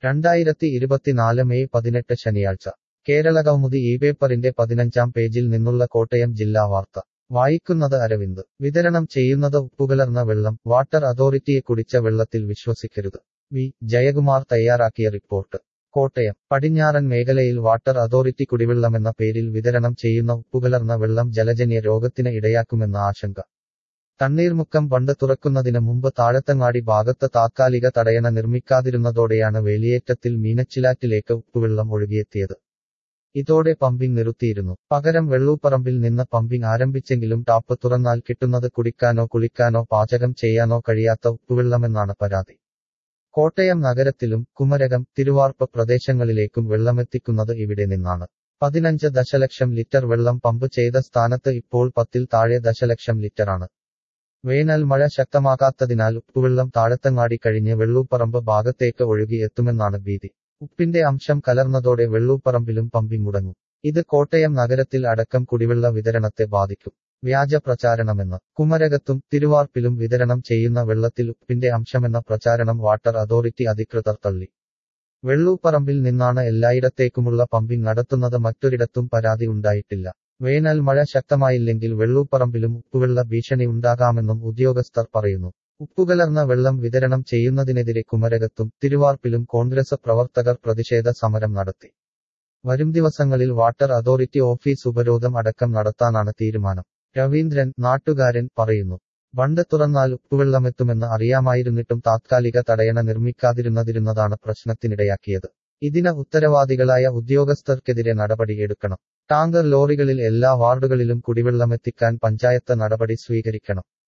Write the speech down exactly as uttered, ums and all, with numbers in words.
രണ്ടായിരത്തി ഇരുപത്തിനാല് മെയ് പതിനെട്ട് ശനിയാഴ്ച കേരളകൗമുദി ഈ പേപ്പറിന്റെ പതിനഞ്ചാം പേജിൽ നിന്നുള്ള കോട്ടയം ജില്ലാ വാർത്ത വായിക്കുന്നത് അരവിന്ദ് വിതരണം ചെയ്യുന്നത് ഉപ്പുകലർന്ന വെള്ളം വാട്ടർ അതോറിറ്റിയെ കുടിച്ച വെള്ളത്തിൽ വിശ്വസിക്കരുത് വി ജയകുമാർ തയ്യാറാക്കിയ റിപ്പോർട്ട് കോട്ടയം പടിഞ്ഞാറൻ മേഖലയിൽ വാട്ടർ അതോറിറ്റി കുടിവെള്ളമെന്ന പേരിൽ വിതരണം ചെയ്യുന്ന ഉപ്പുകലർന്ന വെള്ളം ജലജന്യ രോഗത്തിന് ഇടയാക്കുമെന്ന ആശങ്ക തണ്ണീർമുക്കം ബണ്ട് തുറക്കുന്നതിന് മുമ്പ് താഴത്തങ്ങാടി ഭാഗത്ത് താത്കാലിക തടയണ നിർമ്മിക്കാതിരുന്നതോടെയാണ് വേലിയേറ്റത്തിൽ മീനച്ചിലാറ്റിലേക്ക് ഉപ്പുവെള്ളം ഒഴുകിയെത്തിയത് ഇതോടെ പമ്പിംഗ് നിർത്തിയിരുന്നു പകരം വെള്ളൂപ്പറമ്പിൽ നിന്ന് പമ്പിംഗ് ആരംഭിച്ചെങ്കിലും ടാപ്പ് തുറന്നാൽ കിട്ടുന്നത് കുടിക്കാനോ കുളിക്കാനോ പാചകം ചെയ്യാനോ കഴിയാത്ത ഉപ്പുവെള്ളമെന്നാണ് പരാതി കോട്ടയം നഗരത്തിലും കുമരകം തിരുവാർപ്പ് പ്രദേശങ്ങളിലേക്കും വെള്ളമെത്തിക്കുന്നത് ഇവിടെ നിന്നാണ് പതിനഞ്ച് ദശലക്ഷം ലിറ്റർ വെള്ളം പമ്പ് ചെയ്ത സ്ഥാനത്ത് ഇപ്പോൾ പത്തിൽ താഴെ ദശലക്ഷം ലിറ്ററാണ് വേനൽ മഴ ശക്തമാകാത്തതിനാൽ ഉപ്പുവെള്ളം താഴത്തങ്ങാടി കഴിഞ്ഞ് വെള്ളൂപ്പറമ്പ് ഭാഗത്തേക്ക് ഒഴുകി എത്തുമെന്നാണ് ഭീതി ഉപ്പിന്റെ അംശം കലർന്നതോടെ വെള്ളൂപ്പറമ്പിലും പമ്പിംഗ് മുടങ്ങും ഇത് കോട്ടയം നഗരത്തിൽ അടക്കം കുടിവെള്ള വിതരണത്തെ ബാധിക്കും വ്യാജ പ്രചാരണമെന്ന് കുമരകത്തും തിരുവാർപ്പിലും വിതരണം ചെയ്യുന്ന വെള്ളത്തിൽ ഉപ്പിന്റെ അംശമെന്ന പ്രചാരണം വാട്ടർ അതോറിറ്റി അധികൃതർ തള്ളി വെള്ളൂപ്പറമ്പിൽ നിന്നാണ് എല്ലായിടത്തേക്കുമുള്ള പമ്പിംഗ് നടത്തുന്നത് മറ്റൊരിടത്തും പരാതി ഉണ്ടായിട്ടില്ല വേനൽ മഴ ശക്തമായില്ലെങ്കിൽ വെള്ളൂപ്പറമ്പിലും ഉപ്പുവെള്ള ഭീഷണി ഉണ്ടാകാമെന്നും ഉദ്യോഗസ്ഥർ പറയുന്നു ഉപ്പുകലർന്ന വെള്ളം വിതരണം ചെയ്യുന്നതിനെതിരെ കുമരകത്തും തിരുവാർപ്പിലും കോൺഗ്രസ് പ്രവർത്തകർ പ്രതിഷേധ സമരം നടത്തി വരും ദിവസങ്ങളിൽ വാട്ടർ അതോറിറ്റി ഓഫീസ് ഉപരോധം അടക്കം നടത്താനാണ് തീരുമാനം രവീന്ദ്രൻ നാട്ടുകാരൻ പറയുന്നു ബണ്ട് തുറന്നാൽ ഉപ്പുവെള്ളമെത്തുമെന്ന് അറിയാമായിരുന്നിട്ടും താത്കാലിക തടയണ നിർമ്മിക്കാതിരുന്നതിരുന്നതാണ് പ്രശ്നത്തിനിടയാക്കിയത് ഇതിന് ഉത്തരവാദികളായ ഉദ്യോഗസ്ഥർക്കെതിരെ നടപടി എടുക്കണം ടാങ്കർ ലോറികളിൽ എല്ലാ വാർഡുകളിലും കുടിവെള്ളമെത്തിക്കാൻ പഞ്ചായത്ത് നടപടി സ്വീകരിക്കണം